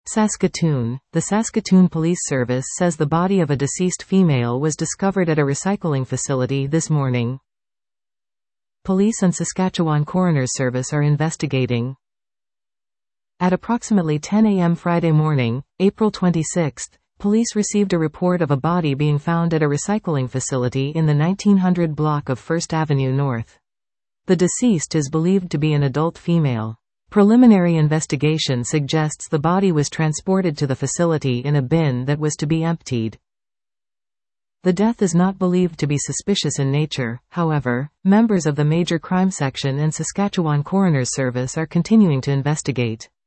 Saskatoon. The Saskatoon Police Service says the body of a deceased female was discovered at a recycling facility this morning. Police and Saskatchewan Coroner's Service are investigating. At approximately 10 a.m. Friday morning, April 26, police received a report of a body being found at a recycling facility in the 1900 block of First Avenue North. The deceased is believed to be an adult female. Preliminary investigation suggests the body was transported to the facility in a bin that was to be emptied. The death is not believed to be suspicious in nature, however. Members of the Major Crime Section and Saskatchewan Coroner's Service are continuing to investigate.